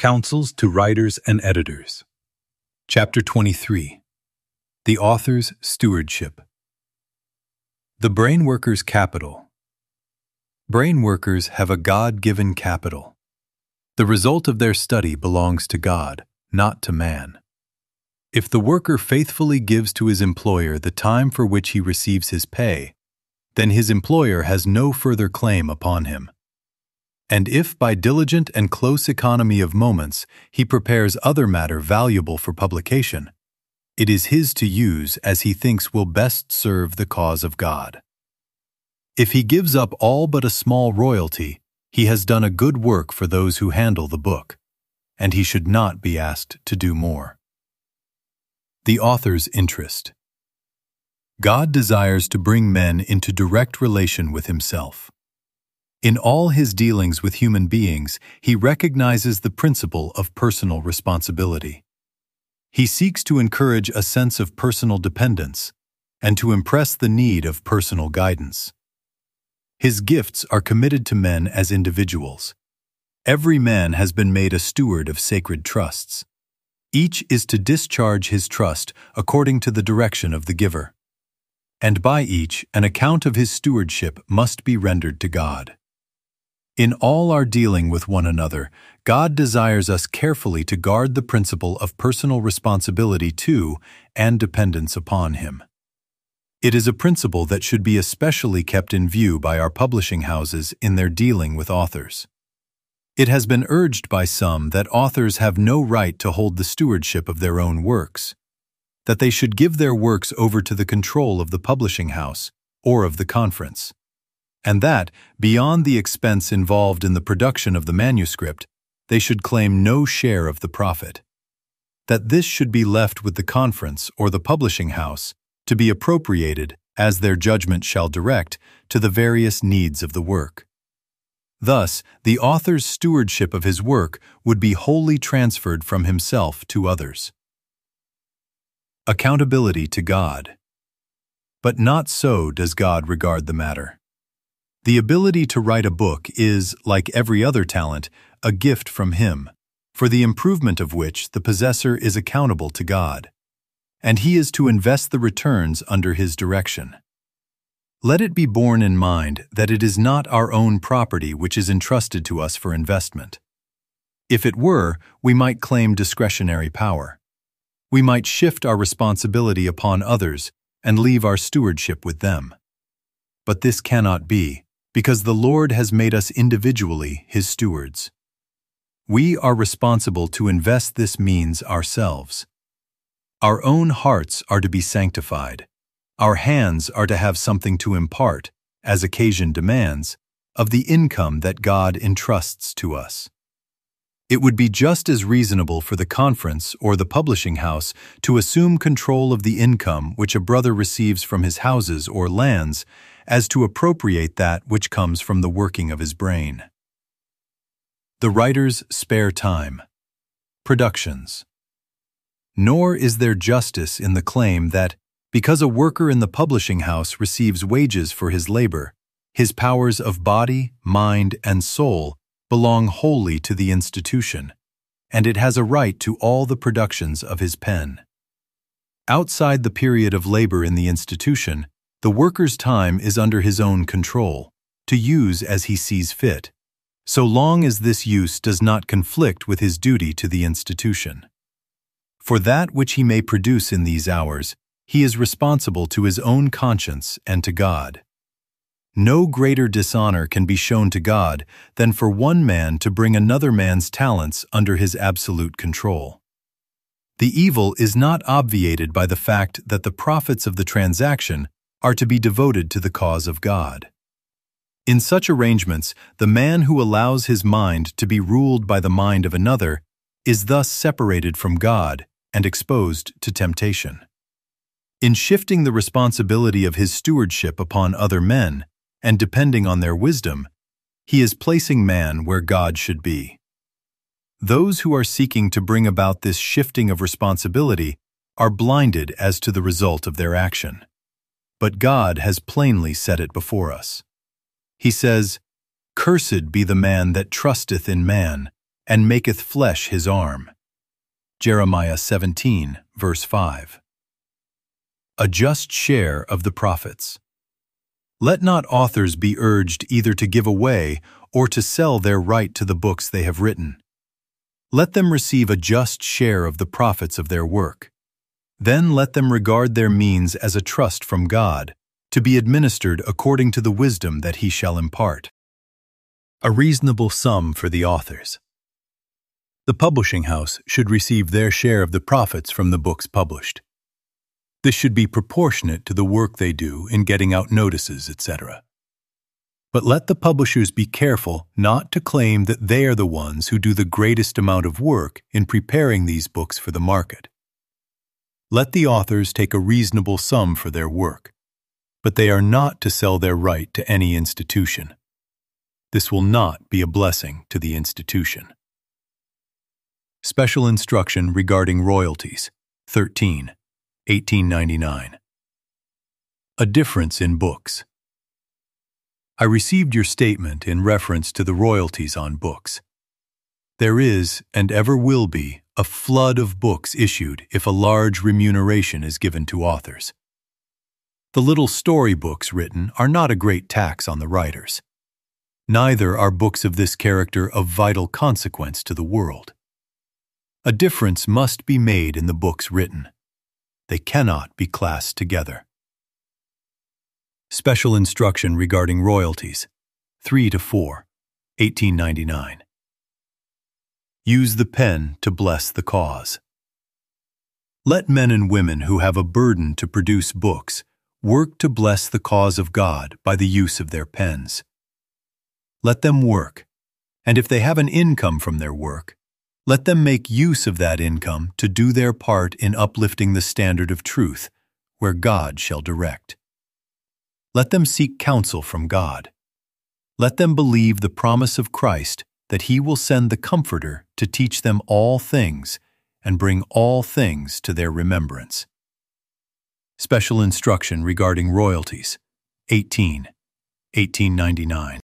Counsels to Writers and Editors. Chapter 23. The Author's Stewardship. The Brain Worker's Capital. Brain workers have a God-given capital. The result of their study belongs to God, not to man. If the worker faithfully gives to his employer the time for which he receives his pay, then his employer has no further claim upon him. And if by diligent and close economy of moments he prepares other matter valuable for publication, it is his to use as he thinks will best serve the cause of God. If he gives up all but a small royalty, he has done a good work for those who handle the book, and he should not be asked to do more. The author's interest. God desires to bring men into direct relation with himself. In all his dealings with human beings, he recognizes the principle of personal responsibility. He seeks to encourage a sense of personal dependence and to impress the need of personal guidance. His gifts are committed to men as individuals. Every man has been made a steward of sacred trusts. Each is to discharge his trust according to the direction of the giver. And by each, an account of his stewardship must be rendered to God. In all our dealing with one another, God desires us carefully to guard the principle of personal responsibility to and dependence upon Him. It is a principle that should be especially kept in view by our publishing houses in their dealing with authors. It has been urged by some that authors have no right to hold the stewardship of their own works, that they should give their works over to the control of the publishing house or of the conference, and that, beyond the expense involved in the production of the manuscript, they should claim no share of the profit. That this should be left with the conference or the publishing house to be appropriated, as their judgment shall direct, to the various needs of the work. Thus, the author's stewardship of his work would be wholly transferred from himself to others. Accountability to God. But not so does God regard the matter. The ability to write a book is, like every other talent, a gift from Him, for the improvement of which the possessor is accountable to God, and he is to invest the returns under His direction. Let it be borne in mind that it is not our own property which is entrusted to us for investment. If it were, we might claim discretionary power. We might shift our responsibility upon others and leave our stewardship with them. But this cannot be, because the Lord has made us individually His stewards. We are responsible to invest this means ourselves. Our own hearts are to be sanctified. Our hands are to have something to impart, as occasion demands, of the income that God entrusts to us. It would be just as reasonable for the conference or the publishing house to assume control of the income which a brother receives from his houses or lands as to appropriate that which comes from the working of his brain. The writer's spare time. Productions. Nor is there justice in the claim that, because a worker in the publishing house receives wages for his labor, his powers of body, mind, and soul belong wholly to the institution, and it has a right to all the productions of his pen. Outside the period of labor in the institution, the worker's time is under his own control, to use as he sees fit, so long as this use does not conflict with his duty to the institution. For that which he may produce in these hours, he is responsible to his own conscience and to God. No greater dishonor can be shown to God than for one man to bring another man's talents under his absolute control. The evil is not obviated by the fact that the profits of the transaction are to be devoted to the cause of God. In such arrangements, the man who allows his mind to be ruled by the mind of another is thus separated from God and exposed to temptation. In shifting the responsibility of his stewardship upon other men and depending on their wisdom, he is placing man where God should be. Those who are seeking to bring about this shifting of responsibility are blinded as to the result of their action. But God has plainly set it before us. He says, "Cursed be the man that trusteth in man, and maketh flesh his arm. Jeremiah 17, verse 5. A just share of the profits. Let not authors be urged either to give away or to sell their right to the books they have written. Let them receive a just share of the profits of their work. Then let them regard their means as a trust from God, to be administered according to the wisdom that he shall impart. A reasonable sum for the authors. The publishing house should receive their share of the profits from the books published. This should be proportionate to the work they do in getting out notices, etc. But let the publishers be careful not to claim that they are the ones who do the greatest amount of work in preparing these books for the market. Let the authors take a reasonable sum for their work, but they are not to sell their right to any institution. This will not be a blessing to the institution. Special Instruction Regarding Royalties, 13, 1899. A difference in books. I received your statement in reference to the royalties on books. There is, and ever will be, a flood of books issued if a large remuneration is given to authors. The little storybooks written are not a great tax on the writers. Neither are books of this character of vital consequence to the world. A difference must be made in the books written. They cannot be classed together. Special Instruction Regarding Royalties, 3 to 4, 1899. Use the pen to bless the cause. Let men and women who have a burden to produce books work to bless the cause of God by the use of their pens. Let them work, and if they have an income from their work, let them make use of that income to do their part in uplifting the standard of truth, where God shall direct. Let them seek counsel from God. Let them believe the promise of Christ that he will send the Comforter to teach them all things and bring all things to their remembrance. Special Instruction Regarding Royalties, 18, 1899.